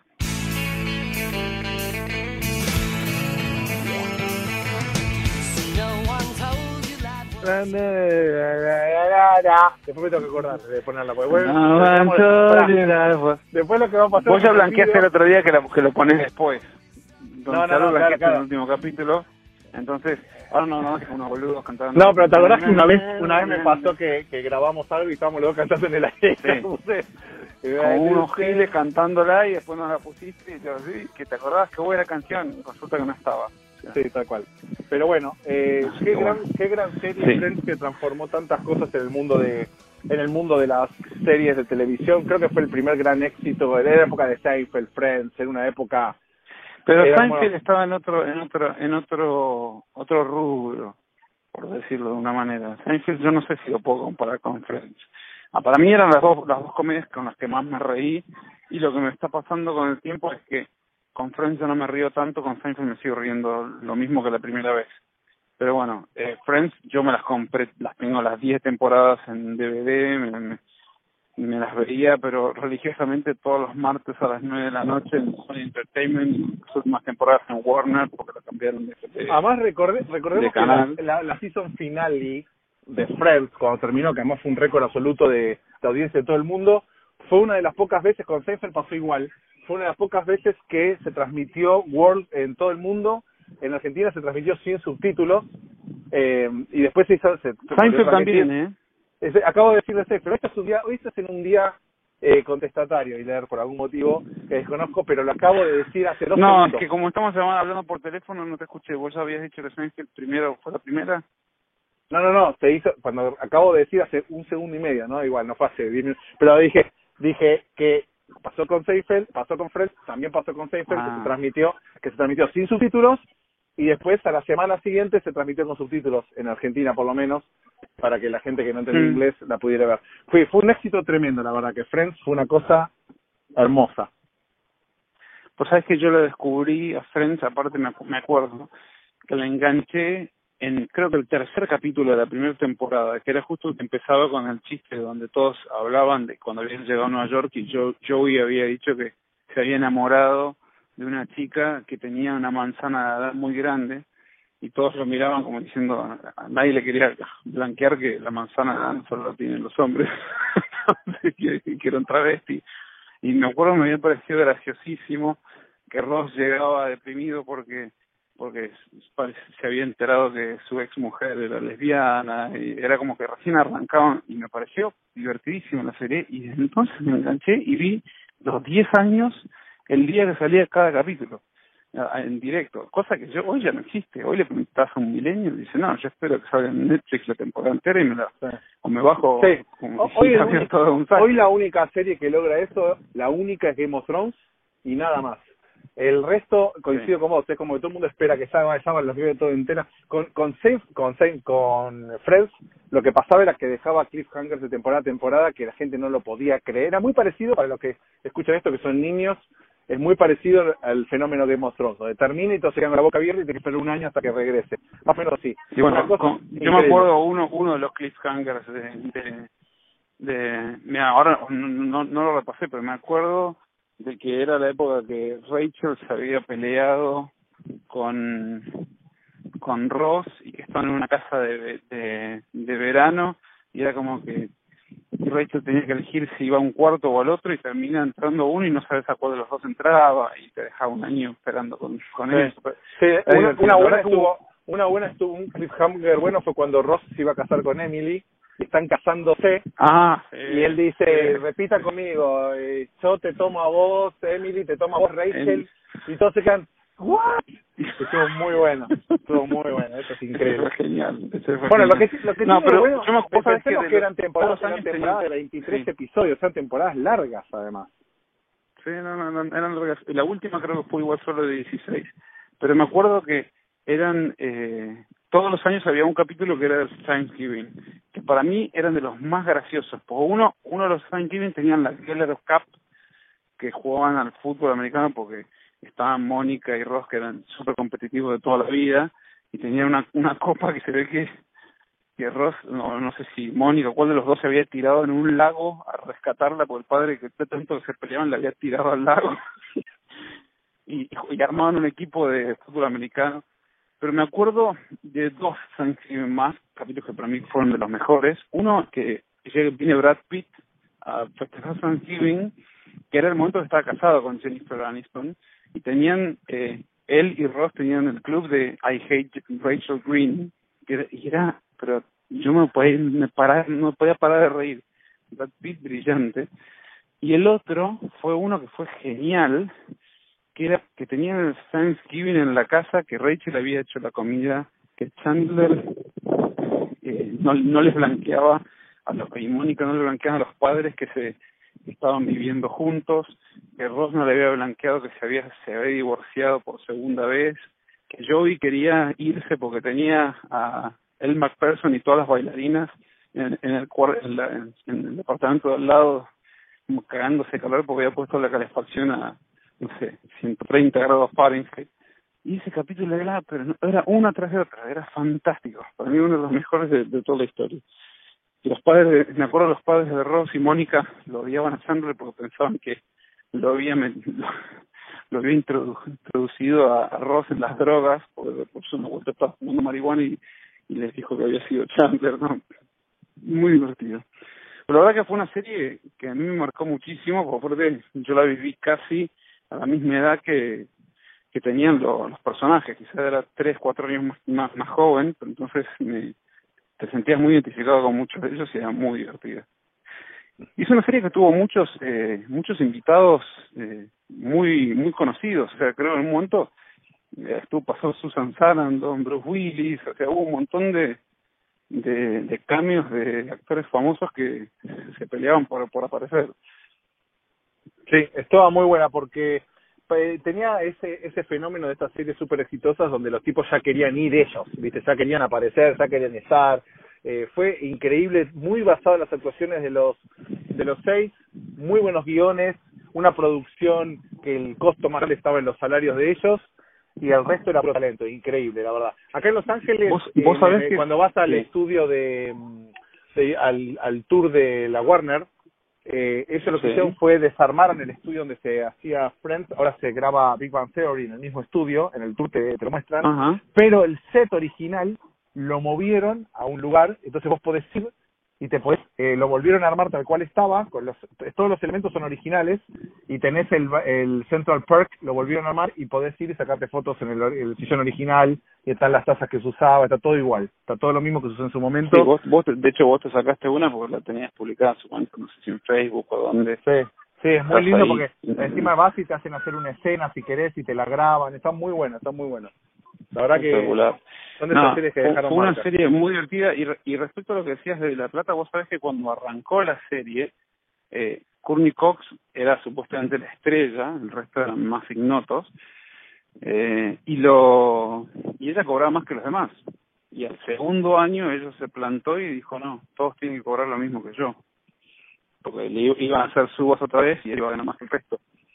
Después me tengo que acordar de ponerla. Después, no, después lo que va a pasar. Vos ya blanqueaste el otro día que, la, que lo pones después. No, no, no, no, claro, claro. el último capítulo. Entonces, ahora no, no, es unos boludos cantando. No, pero te acordás que una vez, una vez me pasó que, que grabamos algo y estábamos luego cantando en el aire. Sí. Como unos giles cantándola y después nos la pusiste y yo sí, que te acordás que buena canción, resulta que no estaba. Sí, tal cual. Pero bueno, eh, Así qué que gran, bueno. qué gran serie Sí. Friends que transformó tantas cosas en el mundo de, en el mundo de las series de televisión. Creo que fue el primer gran éxito. Era la época de Seinfeld, Friends, era una época. Pero era Seinfeld bueno, estaba en otro, en otro, en otro, otro rubro, por decirlo de una manera. Seinfeld yo no sé si lo puedo comparar con Friends. Ah, para mí eran las dos, las dos comedias con las que más me reí, y lo que me está pasando con el tiempo es que con Friends yo no me río tanto, con Seinfeld me sigo riendo lo mismo que la primera vez. Pero bueno, eh, Friends yo me las compré, las tengo las diez temporadas en D V D, me, me, me las veía, pero religiosamente todos los martes a las nueve de la noche en Sony Entertainment, las últimas temporadas en Warner, porque la cambiaron de, de además recordé, recordemos de que la, la, la season finale de Friends, cuando terminó, que además fue un récord absoluto de, de audiencia de todo el mundo, fue una de las pocas veces, con Seinfeld pasó igual, fue una de las pocas veces que se transmitió World en todo el mundo. En Argentina se transmitió sin subtítulos, eh, y después se hizo... Se, Seinfeld también, ¿eh? Es, acabo de decirles, pero este es un día, hoy estás en un día eh, contestatario, y leer por algún motivo que desconozco, pero lo acabo de decir hace dos no, segundos. No, es que como estamos hablando por teléfono no te escuché. ¿Vos ya habías dicho que Seinfeld primero fue la primera? No, no, no, se hizo, cuando acabo de decir hace un segundo y medio, ¿no? Igual, no fue hace diez minutos, pero dije, dije que pasó con Seinfeld, pasó con Friends, también pasó con Seinfeld, ah. que se transmitió, que se transmitió sin subtítulos, y después a la semana siguiente se transmitió con subtítulos, en Argentina por lo menos, para que la gente que no entendía mm. inglés la pudiera ver. Fue, fue un éxito tremendo, la verdad, que Friends fue una cosa hermosa. Pues sabes que yo lo descubrí a Friends, aparte me, me acuerdo, que la enganché en creo que el tercer capítulo de la primera temporada, que era justo el que empezaba con el chiste donde todos hablaban de cuando habían llegado a Nueva York y Joe, Joey había dicho que se había enamorado de una chica que tenía una manzana de edad muy grande y todos lo miraban como diciendo, a nadie le quería blanquear que la manzana de edad solo la tienen los hombres, que, que era un travesti. Y me acuerdo, me había parecido graciosísimo que Ross llegaba deprimido porque porque se había enterado que su ex mujer era lesbiana, y era como que recién arrancaban, y me pareció divertidísimo la serie, y desde entonces me enganché y vi los diez años el día que salía cada capítulo en directo, cosa que yo hoy ya no existe. Hoy le preguntás a un milenio y dice, no, yo espero que salga en Netflix la temporada entera y me la sí. o me bajo sí. como hoy, si única, todo un hoy la única serie que logra eso, la única es Game of Thrones y nada más. El resto, coincido sí. con vos, es como que todo el mundo espera que salga, salga la serie todo entera. Con con Safe, con Safe, con Friends, lo que pasaba era que dejaba cliffhangers de temporada a temporada que la gente no lo podía creer. Era muy parecido, para los que escuchan esto, que son niños, es muy parecido al fenómeno de Game of Thrones, donde termina y todos se quedan con la boca abierta y te que esperar un año hasta que regrese. Más o menos así. Y bueno, con, yo me acuerdo uno uno de los cliffhangers de... de, de mira, ahora no, no, no lo repasé, pero me acuerdo de que era la época que Rachel se había peleado con con Ross y que estaban en una casa de, de, de verano y era como que Rachel tenía que elegir si iba a un cuarto o al otro y termina entrando uno y no sabes a cuál de los dos entraba y te dejaba un año esperando con, con sí. él. Sí, una, una buena estuvo, una buena estuvo, un cliffhanger bueno fue cuando Ross se iba a casar con Emily. Están casándose ah, sí, y él dice, sí. repita conmigo, eh, yo te tomo a vos, Emily, te tomo a vos, Rachel, y todos se quedan, ¿what? Estuvo muy bueno, estuvo muy bueno, eso es increíble. Fue genial. Fue bueno, genial. lo que, lo que no, pero bueno, yo me acuerdo que, que, que eran temporadas, eran temporadas de veintitrés sí. episodios, eran temporadas largas además. Sí, no, no, no, eran largas. La última creo que fue igual solo de dieciséis, pero me acuerdo que eran... Eh, todos los años había un capítulo que era el Thanksgiving, que para mí eran de los más graciosos, porque uno uno de los Thanksgiving tenían la Keller Cup, que jugaban al fútbol americano porque estaban Mónica y Ross, que eran súper competitivos de toda la vida, y tenían una una copa que se ve que, que Ross, no, no sé si Mónica o cuál de los dos se había tirado en un lago a rescatarla, porque el padre, que tanto que se peleaban, la había tirado al lago, y, y armaban un equipo de fútbol americano. Pero me acuerdo de dos Thanksgiving más, capítulos que para mí fueron de los mejores. Uno que viene Brad Pitt a festejar Thanksgiving, que era el momento que estaba casado con Jennifer Aniston, y tenían, eh, él y Ross tenían el club de I Hate Rachel Green, que era, y era, pero yo me podía, me parar, no podía parar de reír. Brad Pitt brillante. Y el otro fue uno que fue genial, que era que tenían el Thanksgiving en la casa, que Rachel había hecho la comida, que Chandler eh, no, no les blanqueaba a los, y Mónica no le blanqueaba a los padres que se que estaban viviendo juntos, que Ross no le había blanqueado que se había se había divorciado por segunda vez, que Joey quería irse porque tenía a Elle Macpherson y todas las bailarinas en, en el en, la, en, en el departamento de al lado como cagándose de calor porque había puesto la calefacción a no sé, ciento treinta grados Fahrenheit. Y ese capítulo era, pero no, era una tras de otra, era fantástico. Para mí uno de los mejores de, de toda la historia. Y los padres, de, me acuerdo los padres de Ross y Mónica lo odiaban a Chandler porque pensaban que lo había, lo, lo había introdu, introducido a, a Ross en las drogas, por, por su una vuelta estaba fumando marihuana y, y les dijo que había sido Chandler, ¿no? Muy divertido. Pero la verdad que fue una serie que a mí me marcó muchísimo, porque yo la viví casi a la misma edad que, que tenían lo, los personajes, quizás era tres, cuatro años más, más, más joven, pero entonces me, te sentías muy identificado con muchos de ellos y era muy divertida. Y es una serie que tuvo muchos eh, muchos invitados eh, muy muy conocidos, o sea, creo en un momento eh, estuvo, pasó Susan Sarandon, Bruce Willis, o sea, hubo un montón de, de, de cambios de actores famosos que se peleaban por, por aparecer. Sí, estaba muy buena porque eh, tenía ese ese fenómeno de estas series súper exitosas donde los tipos ya querían ir ellos, ¿viste? Ya querían aparecer, ya querían estar. Eh, fue increíble, muy basado en las actuaciones de los de los seis, muy buenos guiones, una producción que el costo más grande estaba en los salarios de ellos y el resto era puro talento, increíble, la verdad. Acá en Los Ángeles, ¿Vos, vos sabés eh, que... cuando vas al sí. estudio de, de al, al tour de la Warner, Eh, eso lo que sí. hicieron fue desarmaron el estudio donde se hacía Friends, ahora se graba Big Bang Theory en el mismo estudio, en el tour te, te lo muestran, uh-huh. pero el set original lo movieron a un lugar, entonces vos podés ir y te podés, eh, lo volvieron a armar tal cual estaba, con los, todos los elementos son originales, y tenés el, el Central Perk, lo volvieron a armar y podés ir y sacarte fotos en el, el sillón original, y están las tazas que se usaba, está todo igual, está todo lo mismo que se usó en su momento. Sí, vos, vos, de hecho vos te sacaste una porque la tenías publicada en su momento, no sé si en Facebook o donde. Sí, sí, es muy lindo ahí. Porque encima vas y te hacen hacer una escena si querés y te la graban, está muy buena, está muy buena. La verdad que son de no, esas series que dejaron fue una marca. serie muy divertida y, y respecto a lo que decías de La Plata, vos sabés que cuando arrancó la serie, eh, Courtney Cox era supuestamente la estrella, el resto eran más ignotos, eh, y lo y ella cobraba más que los demás. Y al segundo año ella se plantó y dijo, no, todos tienen que cobrar lo mismo que yo. Porque le iban a hacer subas otra vez y él iba a ganar más que el resto.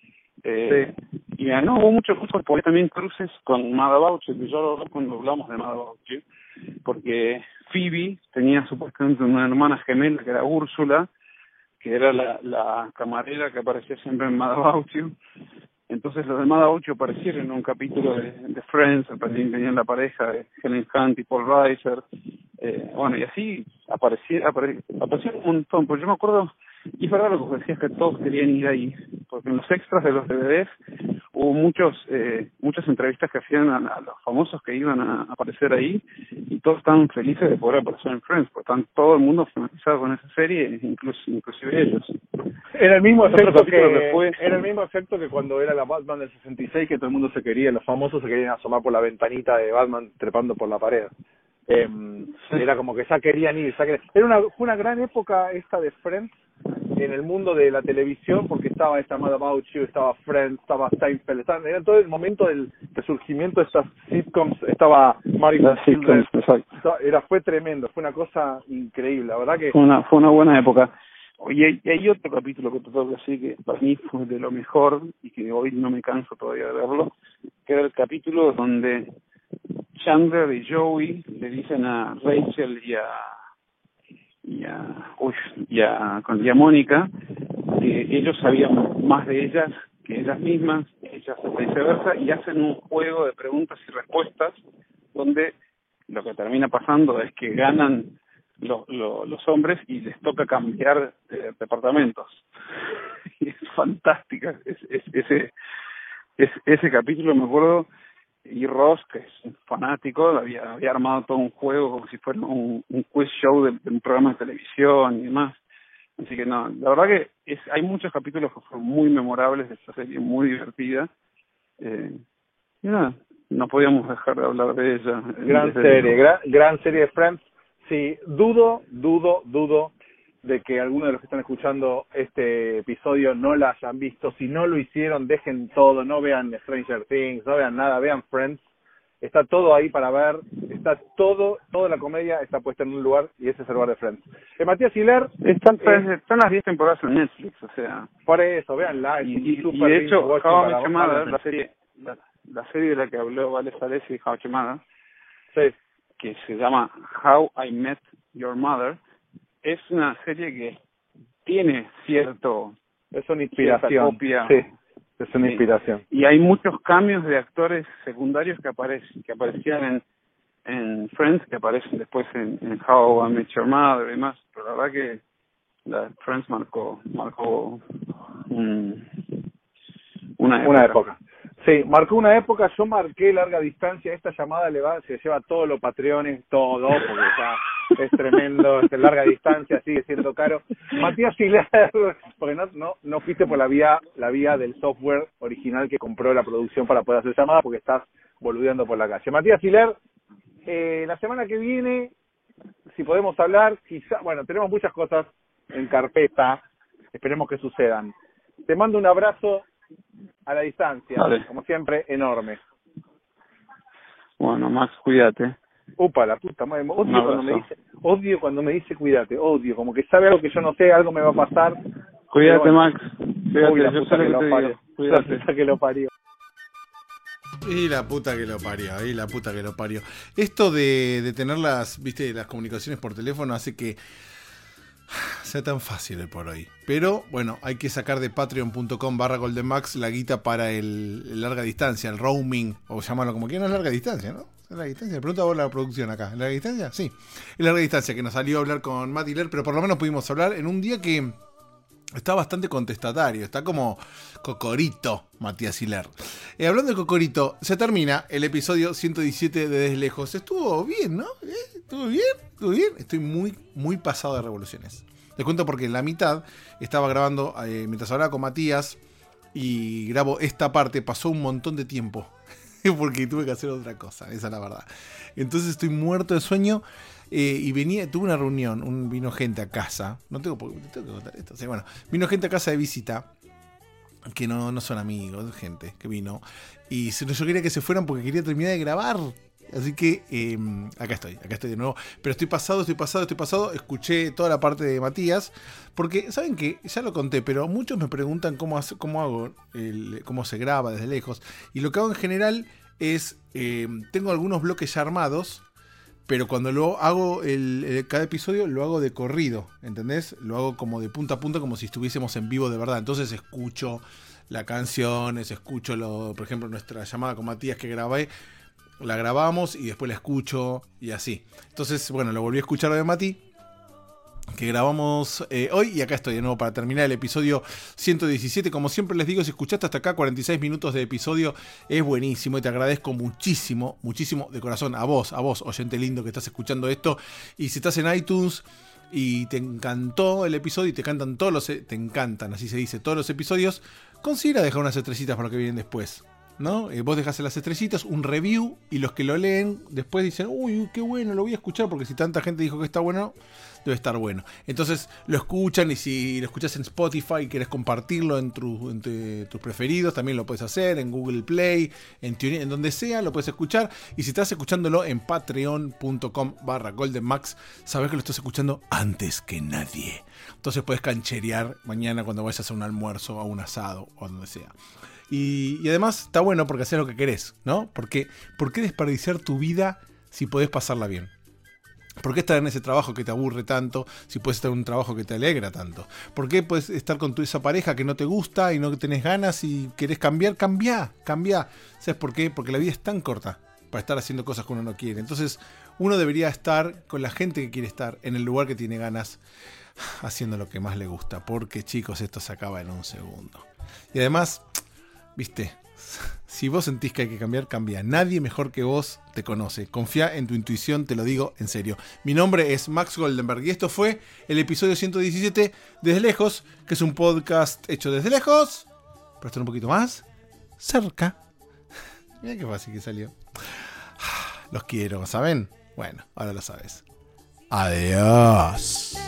Eh, sí. Y no, hubo muchos cruces, porque también cruces con Mada Boucher, que yo lo hablé cuando hablamos de Mada Boucher, porque Phoebe tenía supuestamente una hermana gemela que era Úrsula, que era la, la camarera que aparecía siempre en Mada Boucher. Entonces los de Mada Boucher aparecieron en un capítulo de, de Friends, aparecían, tenían la pareja de Helen Hunt y Paul Reiser, eh, bueno, y así aparecieron, apare, aparecieron un montón, porque yo me acuerdo. Y es verdad lo que decías, que todos querían ir ahí, porque en los extras de los D V Ds hubo muchos eh, muchas entrevistas que hacían a, a los famosos que iban a aparecer ahí, y todos estaban felices de poder aparecer en Friends, porque están todo el mundo fanatizado con esa serie, incluso inclusive ellos. Era el mismo efecto que, que fue... era el mismo efecto que cuando era la Batman del sesenta y seis, que todo el mundo se quería, los famosos se querían asomar por la ventanita de Batman trepando por la pared. Eh, era como que ya querían ir, ya querían... Era una, fue una gran época esta de Friends en el mundo de la televisión, porque estaba esta Mad About You, estaba Friends, estaba Seinfeld, estaba, era todo el momento del resurgimiento de estas sitcoms, estaba Martin sitcoms, era fue tremendo, fue una cosa increíble, la verdad que fue una fue una buena época. Y hay, y hay otro capítulo que te tengo que decir que para mí fue de lo mejor y que hoy no me canso todavía de verlo, que era el capítulo donde Chandler y Joey le dicen a Rachel y a y a, uy, y a, y a Mónica que ellos sabían más de ellas que ellas mismas, ellas viceversa, y hacen un juego de preguntas y respuestas donde lo que termina pasando es que ganan los, los, los hombres y les toca cambiar de departamentos. Y es fantástica es, es, ese es, ese capítulo, me acuerdo. Y Ross, que es un fanático, había, había armado todo un juego como si fuera un, un quiz show de, de un programa de televisión y demás. Así que no, la verdad que es, hay muchos capítulos que fueron muy memorables de esta serie, muy divertida. Eh, y nada, no podíamos dejar de hablar de ella. Gran serie, gran, gran serie de Friends. Sí, dudo, dudo, dudo de que algunos de los que están escuchando este episodio no la hayan visto. Si no lo hicieron, dejen todo, no vean Stranger Things, no vean nada, vean Friends. Está todo ahí para ver, está todo, toda la comedia está puesta en un lugar, y ese es el lugar de Friends. Eh, Matías Hiler... Están, eh, están las diez temporadas en Netflix, o sea... Por eso, veanla. Y, y, y de hecho, How I Met Your Mother, la serie, la, la serie de la que habló Vale Salesi y How I Met Your Mother, sí, que se llama How I Met Your Mother, es una serie que tiene cierto... Es una inspiración. Copia, sí, es una sí. inspiración. Y hay muchos cambios de actores secundarios que aparecen, que aparecían en, en Friends, que aparecen después en, en How I Met Your Mother y demás. Pero la verdad que la Friends marcó marcó un, una época. Una época. Sí, marcó una época. Yo marqué larga distancia. Esta llamada le va, se lleva todos los patreones, todo, porque ya es tremendo. Es de larga distancia, sigue siendo caro. Matías Hiler, porque no, no, no fuiste por la vía, la vía del software original que compró la producción para poder hacer llamada, porque estás boludeando por la calle. Matías Hiler, eh, la semana que viene, si podemos hablar, quizá, bueno, tenemos muchas cosas en carpeta, esperemos que sucedan. Te mando un abrazo a la distancia, vale. Como siempre, enorme. Bueno, Max, cuídate. Upa, la puta madre, odio cuando me dice, odio cuando me dice cuídate, odio, como que sabe algo que yo no sé, algo me va a pasar. Cuídate, bueno, Max. Cuídate, uy, la yo puta sé que, que lo te parió. digo. Cuídate. La puta que lo parió. Y la puta que lo parió, y la puta que lo parió. Esto de, de tener las, viste, las comunicaciones por teléfono hace que sea tan fácil hoy por hoy. Pero bueno, hay que sacar de patreon.com barra goldenmax la guita para el, el larga distancia, el roaming, o llamarlo como quieran, larga distancia, ¿no? ¿Es larga distancia? Pregunta vos la producción acá. ¿Larga distancia? Sí. Es larga distancia, que nos salió a hablar con Matt Hiler, pero por lo menos pudimos hablar en un día que está bastante contestatario, está como Cocorito, Matías Hiler. Eh, hablando de Cocorito, se termina el episodio ciento diecisiete de Desde Lejos. Estuvo bien, ¿no? ¿Eh? ¿Estuvo bien? ¿Estuvo bien? Estoy muy, muy pasado de revoluciones. Les cuento porque en la mitad estaba grabando, eh, mientras hablaba con Matías, y grabo esta parte, pasó un montón de tiempo. Porque tuve que hacer otra cosa, esa es la verdad. Entonces estoy muerto de sueño. Eh, y venía, tuve una reunión, un, vino gente a casa. No tengo, tengo que contar esto. O sea, bueno, vino gente a casa de visita. Que no, no son amigos, gente que vino. Y yo quería que se fueran porque quería terminar de grabar. Así que eh, acá estoy, acá estoy de nuevo. Pero estoy pasado, estoy pasado, estoy pasado. Escuché toda la parte de Matías. Porque, ¿saben qué? Ya lo conté, pero muchos me preguntan cómo, hace, cómo hago, el, cómo se graba desde lejos. Y lo que hago en general es, eh, tengo algunos bloques ya armados. Pero cuando lo hago, el, el, cada episodio lo hago de corrido, ¿entendés? Lo hago como de punta a punta, como si estuviésemos en vivo de verdad. Entonces escucho las canciones, escucho, lo, por ejemplo, nuestra llamada con Matías que grabé, la grabamos y después la escucho y así. Entonces, bueno, lo volví a escuchar de Mati, que grabamos eh, hoy, y acá estoy de nuevo para terminar el episodio ciento diecisiete. Como siempre les digo, si escuchaste hasta acá cuarenta y seis minutos de episodio, es buenísimo y te agradezco muchísimo, muchísimo de corazón a vos, a vos, oyente lindo que estás escuchando esto. Y si estás en iTunes y te encantó el episodio y te encantan todos los, te encantan, así se dice, todos los episodios, considera dejar unas estrellitas para lo que vienen después, ¿no? Eh, vos dejás las estrellitas, un review, y los que lo leen después dicen, uy, qué bueno, lo voy a escuchar, porque si tanta gente dijo que está bueno, debe estar bueno. Entonces lo escuchan, y si lo escuchás en Spotify y querés compartirlo en, tu, entre tus preferidos, también lo puedes hacer, en Google Play, en TuneIn, en donde sea, lo puedes escuchar. Y si estás escuchándolo en patreon.com barra goldenmax, sabés que lo estás escuchando antes que nadie. Entonces puedes cancherear mañana cuando vayas a un almuerzo, a un asado, o a donde sea. Y, y además está bueno porque haces lo que querés, ¿no? Porque, ¿por qué desperdiciar tu vida si podés pasarla bien? ¿Por qué estar en ese trabajo que te aburre tanto si puedes estar en un trabajo que te alegra tanto? ¿Por qué puedes estar con tu, esa pareja que no te gusta y no tenés ganas y querés cambiar? Cambia, cambia. ¿Sabes por qué? Porque la vida es tan corta para estar haciendo cosas que uno no quiere. Entonces uno debería estar con la gente que quiere estar, en el lugar que tiene ganas, haciendo lo que más le gusta. Porque, chicos, esto se acaba en un segundo. Y además, viste, si vos sentís que hay que cambiar, cambia. Nadie mejor que vos te conoce. Confía en tu intuición, te lo digo en serio. Mi nombre es Max Goldenberg y esto fue el episodio ciento diecisiete Desde Lejos, que es un podcast hecho desde lejos, pero estar un poquito más cerca. Mira qué fácil que salió. Los quiero, ¿saben? Bueno, ahora lo sabes. Adiós.